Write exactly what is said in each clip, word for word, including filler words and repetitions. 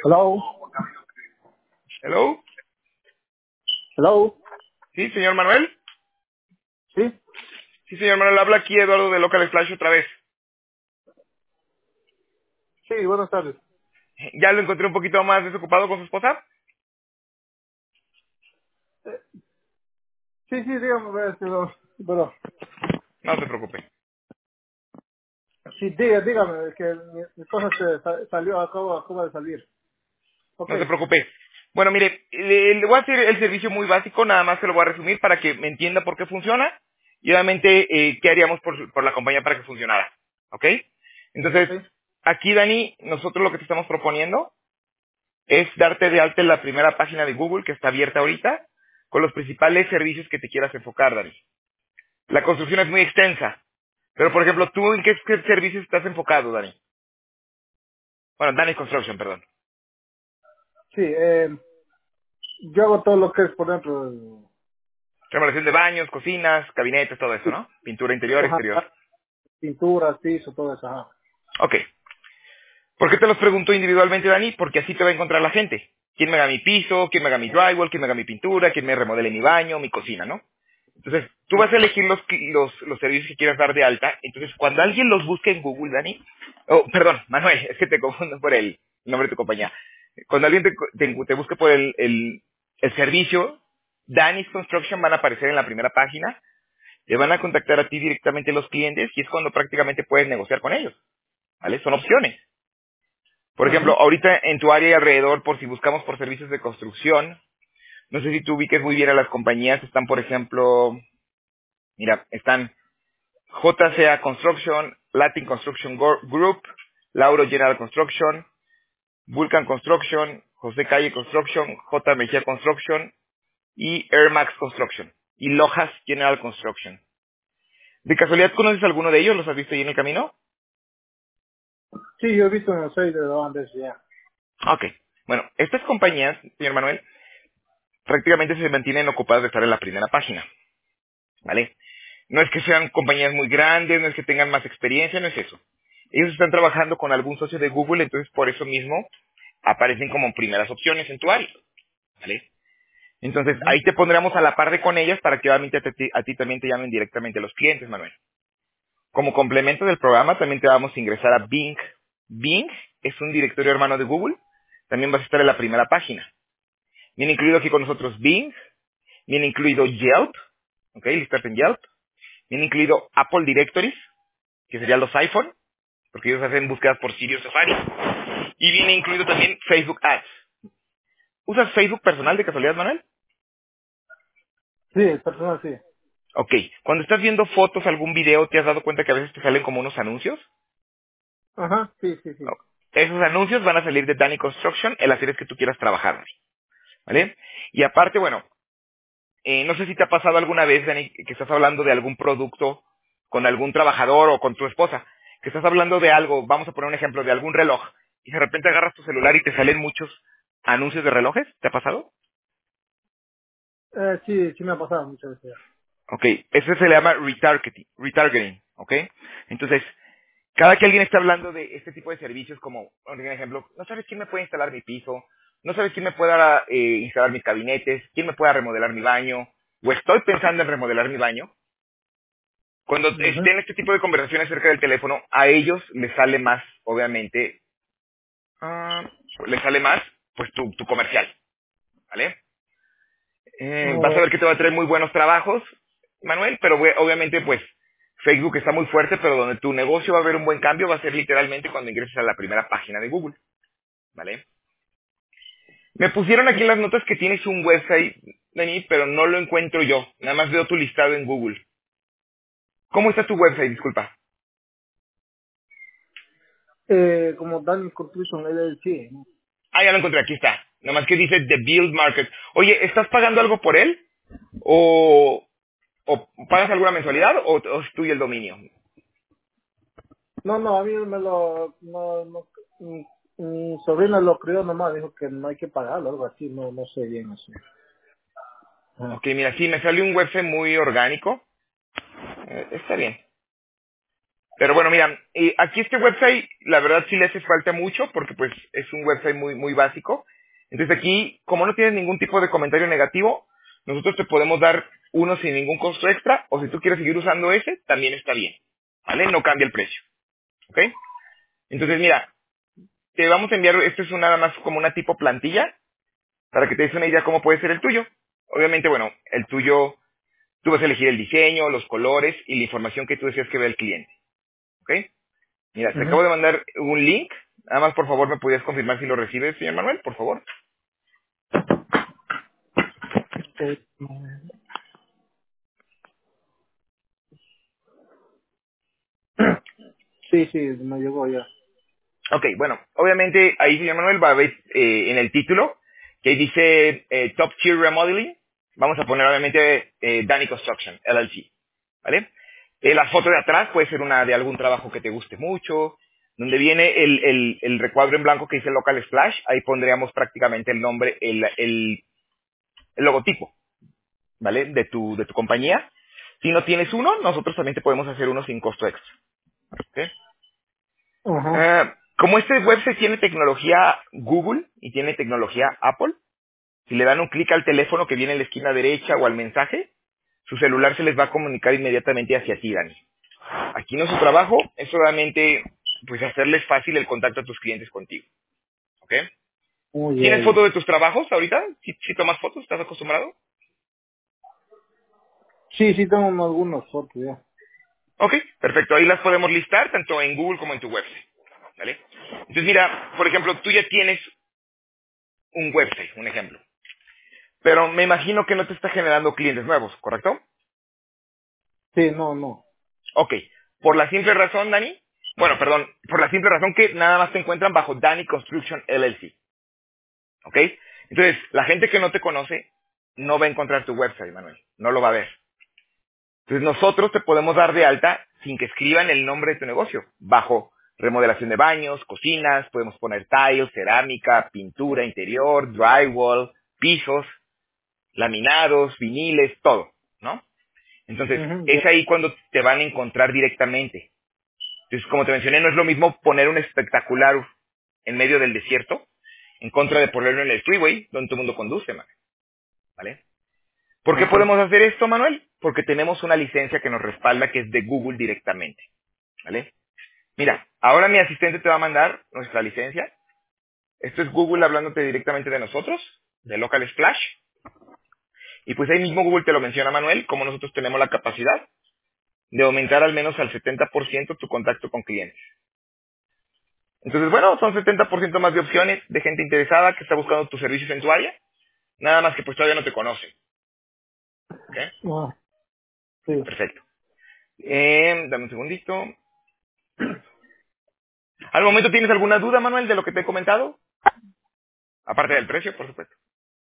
Hello, Hello. hello, Sí, señor Manuel. sí, Sí, señor Manuel, habla aquí Eduardo de Local Splash otra vez. sí, buenas tardes. ¿Ya lo encontré un poquito más desocupado con su esposa? Eh, sí, sí, dígame, eh, pero, pero, No se preocupe. sí, diga, dígame, es que mi, mi cosa se sa- salió, acabo, acabo de salir. Ok, No se preocupe. Bueno, mire, le, le voy a hacer el servicio muy básico, nada más se lo voy a resumir para que me entienda por qué funciona y obviamente eh, qué haríamos por, por la compañía para que funcionara. ¿Ok? ok, Entonces, aquí, Dani, nosotros lo que te estamos proponiendo es darte de alta en la primera página de Google que está abierta ahorita con los principales servicios que te quieras enfocar, Dani. La construcción es muy extensa. Pero, por ejemplo, ¿tú en qué, qué servicios estás enfocado, Dani? Bueno, Dani Construction, perdón. sí, eh, yo hago todo lo que es, por ejemplo, eh, Remodelación de baños, cocinas, gabinetes, todo eso, sí, ¿no? Pintura interior, ajá, exterior. pinturas, piso, todo eso, ajá. Ok. ¿Por qué te los pregunto individualmente, Dani? Porque así te va a encontrar la gente. ¿Quién me haga mi piso? ¿Quién me haga mi drywall? ¿Quién me haga mi pintura? ¿Quién me remodele mi baño, mi cocina, no? Entonces, tú vas a elegir los, los, los servicios que quieras dar de alta. Entonces, cuando alguien los busque en Google, Dani... Oh, perdón, Manuel, es que te confundo por el nombre de tu compañía. Cuando alguien te, te, te busque por el, el, el servicio, Dani's Construction van a aparecer en la primera página. Te van a contactar a ti directamente los clientes y es cuando prácticamente puedes negociar con ellos. ¿Vale? Son opciones. Por ejemplo, Ujú. ahorita en tu área y alrededor, por si buscamos por servicios de construcción, no sé si tú ubiques muy bien a las compañías. Están, por ejemplo, mira, están J C A Construction, Latin Construction Gor- Group, Lauro General Construction, Vulcan Construction, José Calle Construction, J. Mejía Construction y Air Max Construction y Lojas General Construction. ¿De casualidad conoces alguno de ellos? ¿Los has visto ahí en el camino? Sí, yo he visto en el seis de los Andes, ya. Ok. Bueno, estas compañías, señor Manuel, prácticamente se mantienen ocupadas de estar en la primera página. ¿Vale? No es que sean compañías muy grandes, no es que tengan más experiencia, no es eso. Ellos están trabajando con algún socio de Google, entonces por eso mismo aparecen como primeras opciones en tu área. ¿Vale? Entonces Ujú. ahí te pondremos a la par de con ellas para que obviamente a ti, a ti también te llamen directamente los clientes, Manuel. Como complemento del programa también te vamos a ingresar a Bing. Bing es un directorio hermano de Google. También vas a estar en la primera página. Viene incluido aquí con nosotros Bing. Viene incluido Yelp. ¿Ok? Listarte en Yelp. Viene incluido Apple Directories, que serían los iPhone, porque ellos hacen búsquedas por Siri o Safari. Y viene incluido también Facebook Ads. ¿Usas Facebook personal de casualidad, Manuel? Sí, el personal, sí. Ok. Cuando estás viendo fotos, algún video, ¿te has dado cuenta que a veces te salen como unos anuncios? Ajá, sí, sí, sí. No. Esos anuncios van a salir de Danny Construction en las series que tú quieras trabajar, ¿vale? Y aparte, bueno, eh, no sé si te ha pasado alguna vez, Dani, que estás hablando de algún producto con algún trabajador o con tu esposa, que estás hablando de algo, vamos a poner un ejemplo, de algún reloj, y de repente agarras tu celular y te salen muchos anuncios de relojes. ¿Te ha pasado? Eh, sí, sí me ha pasado muchas veces ya. Ok, eso se le llama retargeting, retargeting, ¿ok? Entonces, cada que alguien está hablando de este tipo de servicios, como, por ejemplo, no sabes quién me puede instalar mi piso, no sabes quién me pueda eh, instalar mis gabinetes, quién me pueda remodelar mi baño, o estoy pensando en remodelar mi baño, cuando Ujú. estén este tipo de conversaciones cerca del teléfono, a ellos les sale más, obviamente, ah, les sale más, pues tu, tu comercial, ¿vale? Eh, vas a Oh, ver que te va a traer muy buenos trabajos, Manuel, pero we- obviamente, pues, Facebook está muy fuerte, pero donde tu negocio va a ver un buen cambio va a ser literalmente cuando ingreses a la primera página de Google, ¿vale? Me pusieron aquí en las notas que tienes un website, Dani, pero no lo encuentro yo. Nada más veo tu listado en Google. ¿Cómo está tu website? Disculpa. eh, como Danny Construction L L C, ¿no? Ah, ya lo encontré, aquí está. Nada más que dice The Build Market. Oye, ¿estás pagando algo por él? ¿O, o pagas alguna mensualidad o, o es tuyo el dominio? No, no, a mí me lo, no, no, mi, mi sobrina lo crió nomás, dijo que no hay que pagarlo, algo así, no, no sé bien así. Ajá. Ok, mira, sí, me salió un website muy orgánico. Eh, está bien. Pero bueno, mira, eh, aquí este website, la verdad sí le hace falta mucho porque pues es un website muy, muy básico. Entonces aquí, como no tienes ningún tipo de comentario negativo, nosotros te podemos dar uno sin ningún costo extra, o si tú quieres seguir usando ese, también está bien. ¿Vale? No cambia el precio. ¿Ok? Entonces mira, te vamos a enviar, esto es un- nada más como una tipo plantilla, para que te des una idea cómo puede ser el tuyo. Obviamente, bueno, el tuyo, tú vas a elegir el diseño, los colores y la información que tú deseas que vea el cliente. ¿Ok? Mira, te Ujú. acabo de mandar un link. Nada más, por favor, me podías confirmar si lo recibes, señor Manuel, por favor. Eh, Sí, sí, me llegó ya. Ok, bueno, obviamente ahí, señor Manuel, va a ver eh, en el título que dice eh, Top Tier Remodeling. Vamos a poner, obviamente, eh, Danny Construction, L L C. ¿Vale? Eh, la foto de atrás puede ser una de algún trabajo que te guste mucho. Donde viene el, el, el recuadro en blanco que dice Local Splash, ahí pondríamos prácticamente el nombre, el, el, el logotipo. ¿Vale? De tu, de tu compañía. Si no tienes uno, nosotros también te podemos hacer uno sin costo extra. ¿Ok? Ajá. Eh, como este website tiene tecnología Google y tiene tecnología Apple, si le dan un clic al teléfono que viene en la esquina derecha o al mensaje, su celular se les va a comunicar inmediatamente hacia ti, Dani. Aquí nuestro trabajo es solamente pues hacerles fácil el contacto a tus clientes contigo. ¿Ok? Muy ¿Tienes bien. fotos de tus trabajos ahorita? ¿Si, si tomas fotos? ¿Estás acostumbrado? Sí, sí, tengo algunas fotos ya. Ok, perfecto. Ahí las podemos listar tanto en Google como en tu website. ¿Vale? Entonces, mira, por ejemplo, tú ya tienes un website, un ejemplo. Pero me imagino que no te está generando clientes nuevos, ¿correcto? Sí, no, no. Ok. Por la simple razón, Dani, bueno, perdón, por la simple razón que nada más te encuentran bajo Dani Construction L L C. ¿Ok? Entonces, la gente que no te conoce no va a encontrar tu website, Manuel. No lo va a ver. Entonces, nosotros te podemos dar de alta sin que escriban el nombre de tu negocio. Bajo remodelación de baños, cocinas, podemos poner tiles, cerámica, pintura interior, drywall, pisos, laminados, viniles, todo, ¿no? Entonces, Ujú, es ya. ahí cuando te van a encontrar directamente. Entonces, como te mencioné, no es lo mismo poner un espectacular en medio del desierto en contra de ponerlo en el freeway, donde todo el mundo conduce, man, ¿vale? ¿Por qué Ok. podemos hacer esto, Manuel? Porque tenemos una licencia que nos respalda que es de Google directamente, ¿vale? Mira, ahora mi asistente te va a mandar nuestra licencia. Esto es Google hablándote directamente de nosotros, de Local Splash. Y pues ahí mismo Google te lo menciona, Manuel, como nosotros tenemos la capacidad de aumentar al menos al setenta por ciento tu contacto con clientes. Entonces, bueno, son setenta por ciento más de opciones de gente interesada que está buscando tus servicios en tu área, nada más que pues todavía no te conocen. ¿Ok? Ah, sí. Perfecto. Eh, dame un segundito. ¿Al momento tienes alguna duda, Manuel, de lo que te he comentado? Aparte del precio, por supuesto.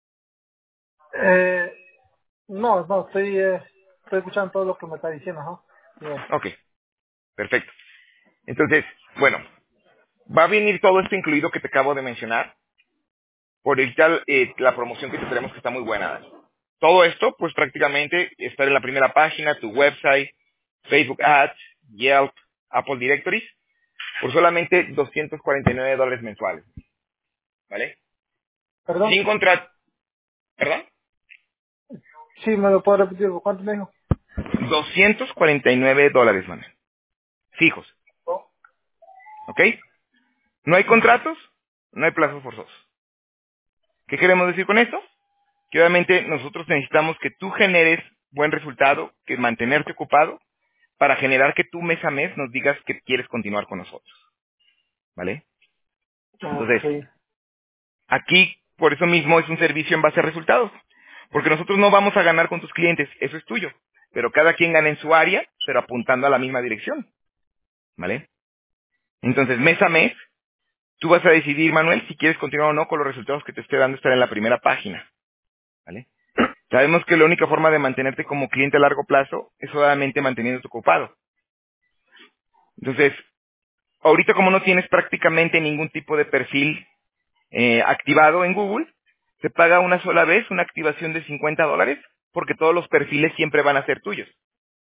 Eh, no, no, estoy, eh, estoy escuchando todo lo que me está diciendo, ¿no? Bien. Ok, perfecto. Entonces, bueno, va a venir todo esto incluido que te acabo de mencionar. Por ahorita eh, la promoción que te tenemos que está muy buena, Dani. Todo esto, pues prácticamente estar en la primera página, tu website, Facebook Ads, Yelp, Apple Directories, por solamente doscientos cuarenta y nueve dólares mensuales, ¿vale? ¿Perdón? Sin contrato, ¿perdón? Sí, me lo puedo repetir. ¿Cuánto me dijo? doscientos cuarenta y nueve dólares, man, fijos, Oh, ¿ok? No hay ajá. contratos, no hay plazos forzosos. ¿Qué queremos decir con esto? Que obviamente nosotros necesitamos que tú generes buen resultado, que mantenerte ocupado, para generar que tú mes a mes nos digas que quieres continuar con nosotros, ¿vale? Ok. Entonces, aquí, por eso mismo, es un servicio en base a resultados. Porque nosotros no vamos a ganar con tus clientes, eso es tuyo. Pero cada quien gana en su área, pero apuntando a la misma dirección, ¿vale? Entonces, mes a mes, tú vas a decidir, Manuel, si quieres continuar o no con los resultados que te esté dando estar en la primera página, ¿vale? Sabemos que la única forma de mantenerte como cliente a largo plazo es solamente manteniéndote ocupado. Entonces, ahorita como no tienes prácticamente ningún tipo de perfil eh, activado en Google, se paga una sola vez una activación de cincuenta dólares porque todos los perfiles siempre van a ser tuyos.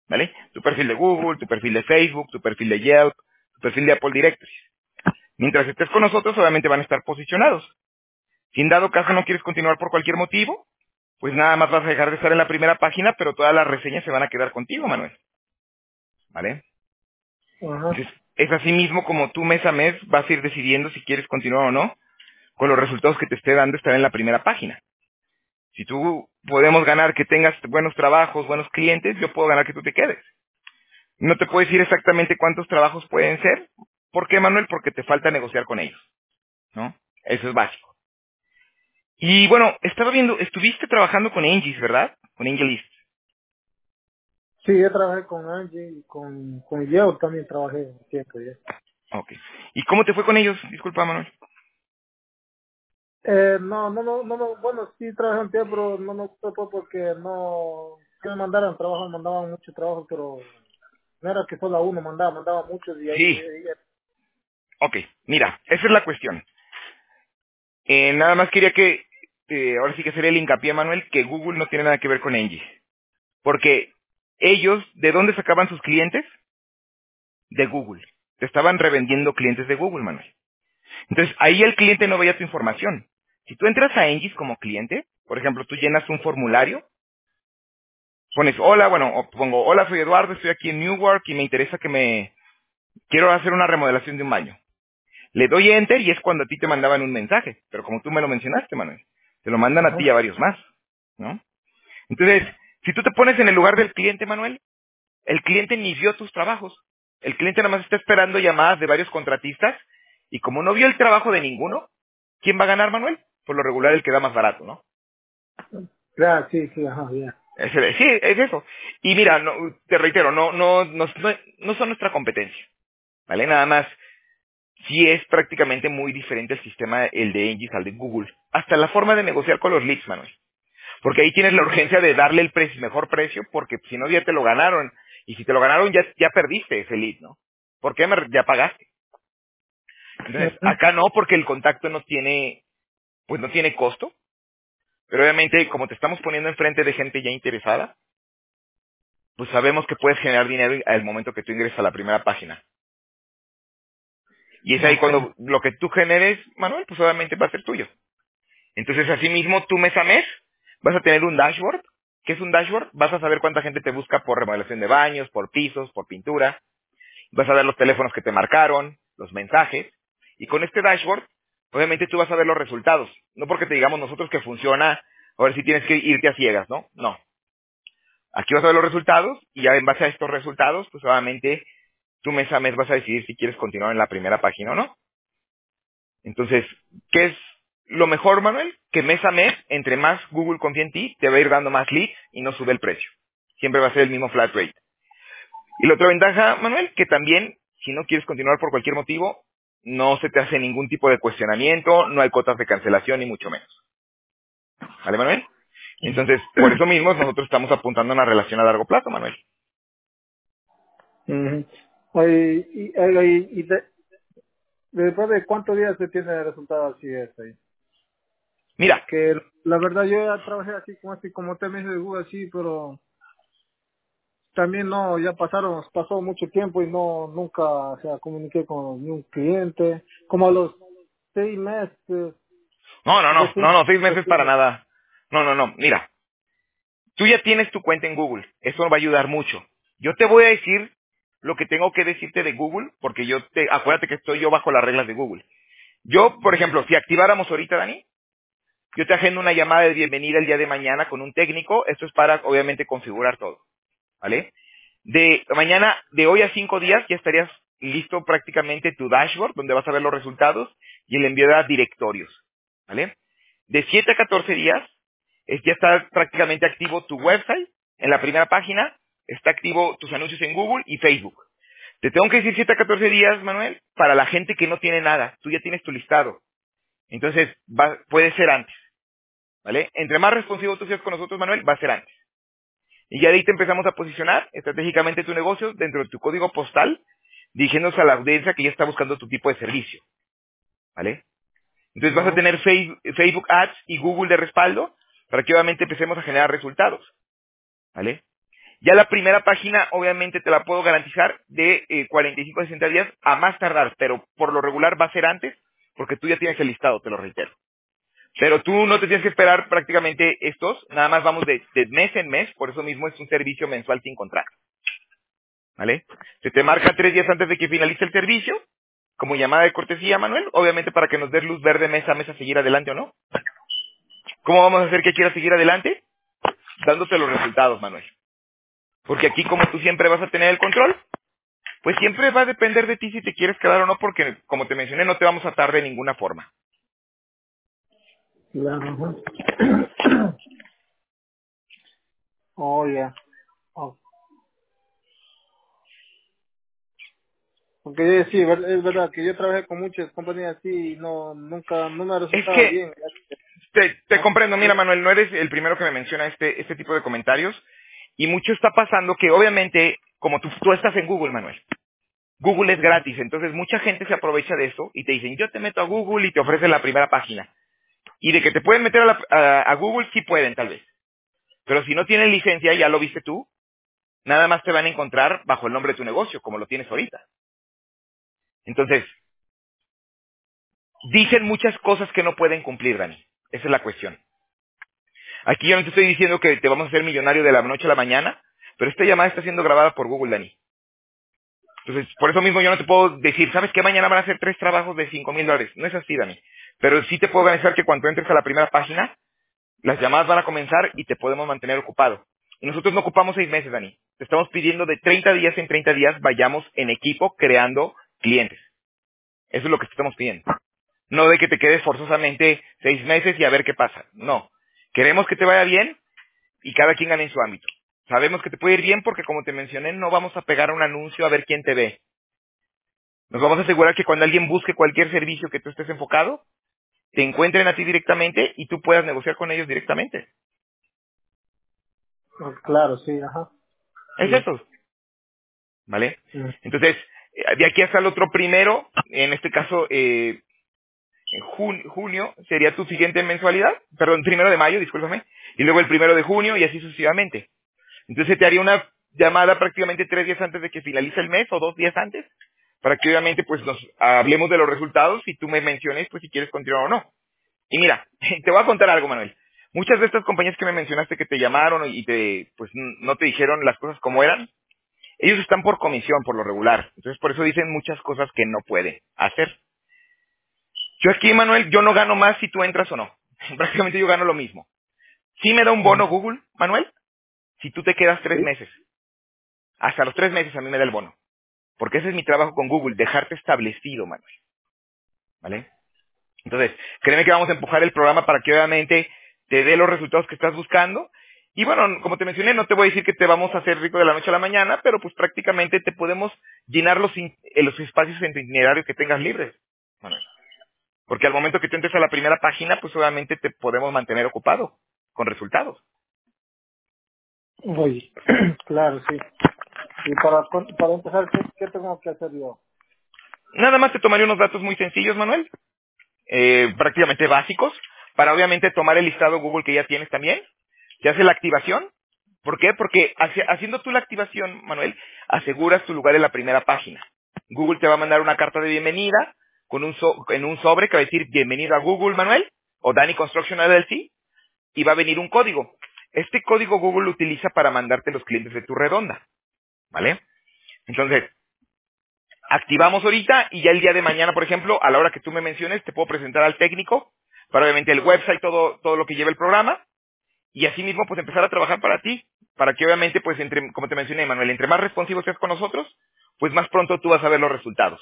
¿vale? Tu perfil de Google, tu perfil de Facebook, tu perfil de Yelp, tu perfil de Apple Directory. Mientras estés con nosotros, obviamente van a estar posicionados. Si en dado caso no quieres continuar por cualquier motivo, pues nada más vas a dejar de estar en la primera página, pero todas las reseñas se van a quedar contigo, Manuel, ¿vale? Ajá. Entonces, es así mismo como tú mes a mes vas a ir decidiendo si quieres continuar o no con los resultados que te esté dando estar en la primera página. Si tú podemos ganar que tengas buenos trabajos, buenos clientes, yo puedo ganar que tú te quedes. No te puedo decir exactamente cuántos trabajos pueden ser. ¿Por qué, Manuel? Porque te falta negociar con ellos, ¿no? Eso es básico. Y bueno, estaba viendo, estuviste trabajando con Angie's, ¿verdad? Con Angelist. Sí, yo trabajé con Angie y con, con Yeo también trabajé un tiempo ya. Ok. ¿Y cómo te fue con ellos? Disculpa, Manuel. Eh, no, no, no, no, no, bueno, sí trabajé un tiempo, pero no, no fue porque no, que me mandaron trabajo, me mandaban mucho trabajo, pero no era que solo a uno mandaba, mandaba muchos y ahí, Sí. ahí- Ok. Mira, esa es la cuestión. Eh, nada más quería que, eh, ahora sí que sería el hincapié, Manuel, que Google no tiene nada que ver con Angie. Porque ellos, ¿de dónde sacaban sus clientes? De Google. Te estaban revendiendo clientes de Google, Manuel. Entonces, ahí el cliente no veía tu información. Si tú entras a Engis como cliente, por ejemplo, tú llenas un formulario, pones hola, bueno, o pongo hola, soy Eduardo, estoy aquí en Newark y me interesa que me, quiero hacer una remodelación de un baño. Le doy enter y es cuando a ti te mandaban un mensaje, pero como tú me lo mencionaste, Manuel, te lo mandan a ti y ajá, a varios más, ¿no? Entonces, si tú te pones en el lugar del cliente, Manuel, el cliente ni vio tus trabajos. El cliente nada más está esperando llamadas de varios contratistas y como no vio el trabajo de ninguno, ¿quién va a ganar, Manuel? Por lo regular el que da más barato, ¿no? claro, sí, sí, ajá, ya. Ese- sí, es eso. Y mira, no, te reitero, no, no, no, no, no son nuestra competencia, ¿vale? Nada más, sí es prácticamente muy diferente el sistema, el de Engis al de Google. Hasta la forma de negociar con los leads, Manuel. Porque ahí tienes la urgencia de darle el pre- mejor precio, porque si no ya te lo ganaron. Y si te lo ganaron ya, ya perdiste ese lead, ¿no? ¿Por qué? Me- Ya pagaste. Entonces, Ujú. acá no, porque el contacto no tiene, pues no tiene costo. Pero obviamente, como te estamos poniendo enfrente de gente ya interesada, pues sabemos que puedes generar dinero al momento que tú ingresas a la primera página. Y es ahí Ok. cuando lo que tú generes, Manuel, pues obviamente va a ser tuyo. Entonces, asimismo, tú mes a mes vas a tener un dashboard. ¿Qué es un dashboard? Vas a saber cuánta gente te busca por remodelación de baños, por pisos, por pintura. Vas a ver los teléfonos que te marcaron, los mensajes. Y con este dashboard, obviamente tú vas a ver los resultados. No porque te digamos nosotros que funciona, a ver si tienes que irte a ciegas, ¿no? No. Aquí vas a ver los resultados y ya en base a estos resultados, pues obviamente tú mes a mes vas a decidir si quieres continuar en la primera página o no. Entonces, ¿qué es lo mejor, Manuel? Que mes a mes, entre más Google confía en ti, te va a ir dando más leads y no sube el precio. Siempre va a ser el mismo flat rate. Y la otra ventaja, Manuel, que también, si no quieres continuar por cualquier motivo, no se te hace ningún tipo de cuestionamiento, no hay cotas de cancelación, ni mucho menos. ¿Vale, Manuel? Entonces, por eso mismo nosotros estamos apuntando a una relación a largo plazo, Manuel. Ujú. Oye, y, oiga, y, y de- después de cuántos días se tiene el resultado así es ahí. Mira, Porque la verdad yo ya trabajé así como así como usted me dice de Google así, pero también no, ya pasaron, pasó mucho tiempo y no, nunca, o sea, comuniqué con ni un cliente. Como a los seis meses, no, no, no, no, recién, no, seis meses para recién, nada. No, no, no, mira, tú ya tienes tu cuenta en Google. Eso va a ayudar mucho. Yo te voy a decir lo que tengo que decirte de Google, porque yo te, acuérdate que estoy yo bajo las reglas de Google. Yo, por ejemplo, si activáramos ahorita, Dani, yo te agendo una llamada de bienvenida el día de mañana con un técnico. Esto es para, obviamente, configurar todo, ¿vale? De mañana, de hoy a cinco días, ya estarías listo prácticamente tu dashboard, donde vas a ver los resultados y el envío de directorios, ¿vale? De siete a catorce días, es- ya está prácticamente activo tu website. En la primera página está activo tus anuncios en Google y Facebook. Te tengo que decir siete a catorce días, Manuel, para la gente que no tiene nada. Tú ya tienes tu listado. Entonces, va- puede ser antes, ¿vale? Entre más responsivo tú seas con nosotros, Manuel, va a ser antes. Y ya de ahí te empezamos a posicionar estratégicamente tu negocio dentro de tu código postal, dirigiéndose a la audiencia que ya está buscando tu tipo de servicio, ¿vale? Entonces vas a ¿no? tener Face- Facebook Ads y Google de respaldo para que obviamente empecemos a generar resultados, ¿vale? Ya la primera página, obviamente, te la puedo garantizar de eh, cuarenta y cinco a sesenta días a más tardar, pero por lo regular va a ser antes, porque tú ya tienes el listado, te lo reitero. Pero tú no te tienes que esperar prácticamente estos, nada más vamos de, de mes en mes, por eso mismo es un servicio mensual sin contrato. ¿Vale? Se te marca tres días antes de que finalice el servicio, como llamada de cortesía, Manuel, obviamente para que nos des luz verde mes a mes a seguir adelante o no. ¿Cómo vamos a hacer que quieras seguir adelante? Dándote los resultados, Manuel. Porque aquí, como tú siempre vas a tener el control, pues siempre va a depender de ti si te quieres quedar o no, porque, como te mencioné, no te vamos a atar de ninguna forma. Claro. Ajá. Oh, ya. Oh. Porque yo sí, ver- es verdad que yo trabajé con muchas compañías así y no, nunca, no me ha Es resultado que bien. te, te Ah, comprendo. Mira, Manuel, no eres el primero que me menciona este, este tipo de comentarios. Y mucho está pasando que, obviamente, como tú, tú estás en Google, Manuel, Google es ujú. gratis. Entonces, mucha gente se aprovecha de eso y te dicen, yo te meto a Google y te ofrecen la primera página. Y de que te pueden meter a, la- a- a Google, sí pueden, tal vez. Pero si no tienen licencia, ya lo viste tú, nada más te van a encontrar bajo el nombre de tu negocio, como lo tienes ahorita. Entonces, dicen muchas cosas que no pueden cumplir, Dani. Esa es la cuestión. Aquí yo no te estoy diciendo que te vamos a hacer millonario de la noche a la mañana, pero esta llamada está siendo grabada por Google, Dani. Entonces, por eso mismo yo no te puedo decir, ¿sabes qué? Mañana van a hacer tres trabajos de cinco mil dólares. No es así, Dani. Pero sí te puedo garantizar que cuando entres a la primera página, las llamadas van a comenzar y te podemos mantener ocupado. Y nosotros no ocupamos seis meses, Dani. Te estamos pidiendo de treinta días en treinta días vayamos en equipo creando clientes. Eso es lo que te estamos pidiendo. No de que te quedes forzosamente seis meses y a ver qué pasa. No. Queremos que te vaya bien y cada quien gane en su ámbito. Sabemos que te puede ir bien porque, como te mencioné, no vamos a pegar un anuncio a ver quién te ve. Nos vamos a asegurar que cuando alguien busque cualquier servicio que tú estés enfocado, te encuentren a ti directamente y tú puedas negociar con ellos directamente. Ah, claro, sí, ajá. Es Sí. eso, ¿vale? Mm. Entonces, eh, de aquí hasta el otro primero, en este caso, eh, en jun- junio, sería tu siguiente mensualidad, perdón, primero de mayo, discúlpame, y luego el primero de junio y así sucesivamente. Entonces te haría una llamada prácticamente tres días antes de que finalice el mes o dos días antes, para que obviamente pues nos hablemos de los resultados y tú me menciones pues si quieres continuar o no. Y mira, te voy a contar algo, Manuel. Muchas de estas compañías que me mencionaste que te llamaron y te pues n- no te dijeron las cosas como eran, ellos están por comisión, por lo regular. Entonces por eso dicen muchas cosas que no pueden hacer. Yo aquí, Manuel, yo no gano más si tú entras o no. Prácticamente yo gano lo mismo. Sí me da un Mm. bono Google, Manuel, si tú te quedas tres Sí. meses. Hasta los tres meses a mí me da el bono. Porque ese es mi trabajo con Google, dejarte establecido, Manuel. ¿Vale? Entonces, créeme que vamos a empujar el programa para que obviamente te dé los resultados que estás buscando. Y bueno, como te mencioné, no te voy a decir que te vamos a hacer rico de la noche a la mañana, pero pues prácticamente te podemos llenar los, in- eh, los espacios en tu itinerario que tengas libres, Manuel. Porque al momento que tú entres a la primera página, pues obviamente te podemos mantener ocupado con resultados. Oye, claro, sí. Y para, con- para empezar, ¿qué, ¿qué tengo que hacer yo? Nada más te tomaré unos datos muy sencillos, Manuel, eh, prácticamente básicos, para obviamente tomar el listado Google que ya tienes también. Se hace la activación. ¿Por qué? Porque haci- haciendo tú la activación, Manuel, aseguras tu lugar en la primera página. Google te va a mandar una carta de bienvenida con un so- en un sobre que va a decir bienvenido a Google, Manuel, o Dani Construction L L C, y va a venir un código. Este código Google lo utiliza para mandarte los clientes de tu redonda, ¿vale? Entonces, activamos ahorita y ya el día de mañana, por ejemplo, a la hora que tú me menciones, te puedo presentar al técnico para obviamente el website, todo, todo lo que lleva el programa, y así mismo pues empezar a trabajar para ti, para que obviamente pues entre, como te mencioné, Manuel, entre más responsivo seas con nosotros, pues más pronto tú vas a ver los resultados.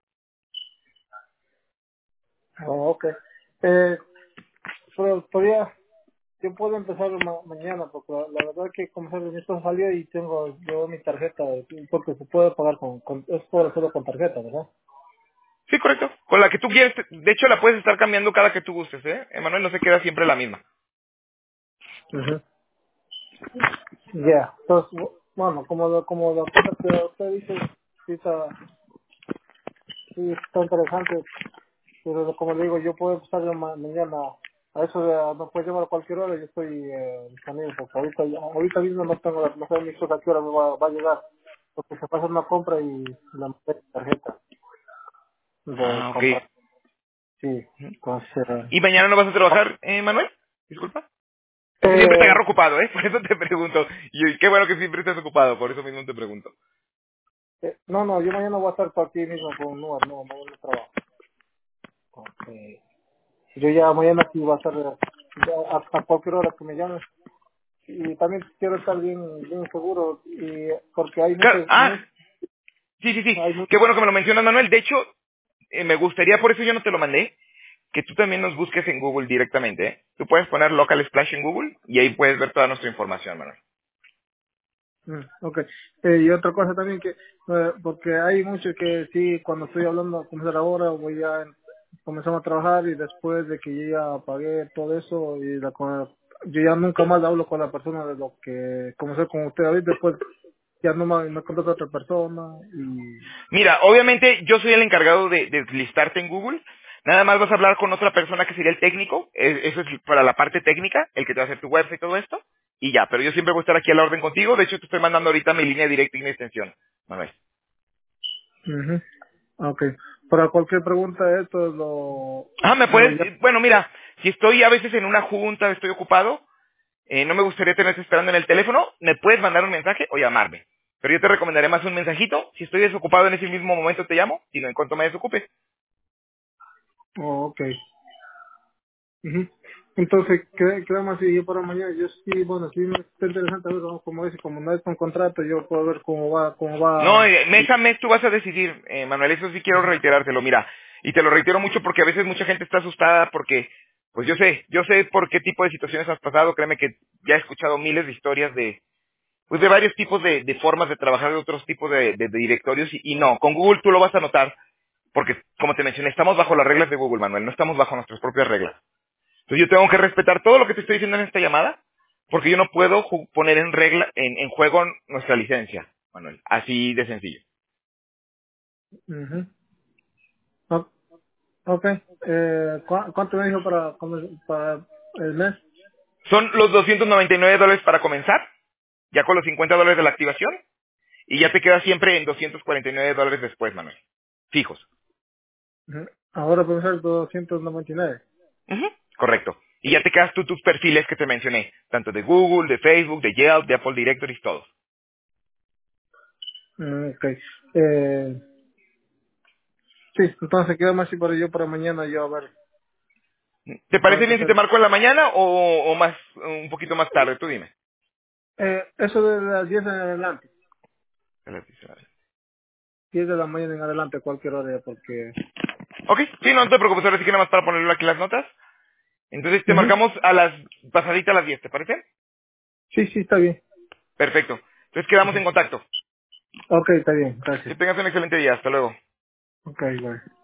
Oh, ok. Eh, pero todavía yo puedo empezar ma- mañana, porque la, la verdad que como sabes, mi esposa salió y tengo yo mi tarjeta, porque se puede pagar con, con es por solo con tarjeta, ¿verdad? Sí, correcto. Con la que tú quieres, de hecho la puedes estar cambiando cada que tú gustes, ¿eh? Emanuel no se queda siempre la misma. Ujú. Ya, entonces, bu- bueno, como lo, como la cosa que usted dice, sí está, sí está interesante, pero como le digo, yo puedo empezar yo ma- mañana A eso de, ah, no puedes llamar a cualquier hora, yo estoy eh, disponible, porque ahorita, ya- ahorita mismo no tengo, la- no sé ni a qué hora me va, va a llegar, porque se pasa una compra y la meto en tarjeta de Ah, ok. compra. Sí, Ujú. entonces, ¿Y mañana no vas a trabajar, eh, Manuel? Disculpa. Es que siempre te eh, agarro ocupado, ¿eh? Por eso te pregunto. Y qué bueno que siempre estás ocupado, por eso mismo te pregunto. eh, no, no, yo mañana voy a estar por aquí mismo con Nuar, no, mañana no trabajo. Okay. Yo ya mañana sí voy a estar eh, ya a, a cualquier hora que me llames. Y también quiero estar bien, bien seguro, y porque hay Claro, muchos, ah, muchos, sí, sí, sí. hay muchos. Qué bueno que me lo mencionas, Manuel. De hecho, eh, me gustaría, por eso yo no te lo mandé, que tú también nos busques en Google directamente, ¿eh? Tú puedes poner Local Splash en Google y ahí puedes ver toda nuestra información, Manuel. Mm, okay. Eh, y otra cosa también que, eh, porque hay muchos que sí, cuando estoy hablando, como es ahora, voy a comenzamos a trabajar y después de que yo ya pagué todo eso y la, con- yo ya nunca más hablo con la persona de lo que comencé con usted ahorita, después ya no me, me contacta otra persona y... Mira, obviamente yo soy el encargado de, de listarte en Google. Nada más vas a hablar con otra persona que sería el técnico. e- Eso es para la parte técnica, el que te va a hacer tu website y todo esto. Y ya, pero yo siempre voy a estar aquí a la orden contigo. De hecho, te estoy mandando ahorita mi línea directa y mi extensión. Manuel. Ujú. Okay. Para cualquier pregunta, esto lo, Ah, me lo puedes, ya. eh, bueno, mira, si estoy a veces en una junta, estoy ocupado, eh, no me gustaría tenerte esperando en el teléfono, me puedes mandar un mensaje o llamarme. Pero yo te recomendaré más un mensajito. Si estoy desocupado en ese mismo momento te llamo, sino en cuanto me desocupe. Oh, okay. Ujú. Entonces, ¿qué- quedamos así yo para mañana. Yo sí, bueno, sí me está interesante ver, ¿no? Como dice, como no es con contrato, yo puedo ver cómo va, cómo No, va. eh, Y, mes a mes tú vas a decidir, eh, Manuel, eso sí quiero reiterártelo, mira, y te lo reitero mucho porque a veces mucha gente está asustada porque, pues yo sé, yo sé por qué tipo de situaciones has pasado, créeme que ya he escuchado miles de historias de, pues de varios tipos de, de formas de trabajar, de otros tipos de, de- de directorios, y, y no, con Google tú lo vas a notar, porque como te mencioné, estamos bajo las reglas de Google, Manuel, no estamos bajo nuestras propias reglas. Entonces yo tengo que respetar todo lo que te estoy diciendo en esta llamada, porque yo no puedo ju- poner en regla, en, en juego nuestra licencia, Manuel, así de sencillo. ujú. O- ok. Eh, ¿cu- ¿Cuánto me dijo para, como- para el mes? Son los doscientos noventa y nueve dólares para comenzar, ya con los cincuenta dólares de la activación, y ya te queda siempre en doscientos cuarenta y nueve dólares después, Manuel. Fijos. Ujú. Ahora puede ser doscientos noventa y nueve. Ujú, correcto. Y ya te quedas tú tus perfiles que te mencioné, tanto de Google, de Facebook, de Yelp, de Apple Directories, todos. Mm, ok. Eh, sí, entonces quedamos así para yo para mañana, yo a ver, ¿Te a ver parece qué bien si tal. te marco en la mañana o, o más, un poquito más tarde? Tú dime. Eh, eso de las diez en adelante, diez de la mañana en adelante, cualquier hora, porque... Ok, sí, no te preocupes, ahora sí que nada más para ponerlo aquí las notas. Entonces te Ujú. marcamos a las pasaditas a las diez, ¿te parece? Sí, sí, está bien. Perfecto. Entonces quedamos Ujú. en contacto. Ok, está bien, gracias. Que tengas un excelente día. Hasta luego. Ok, bye.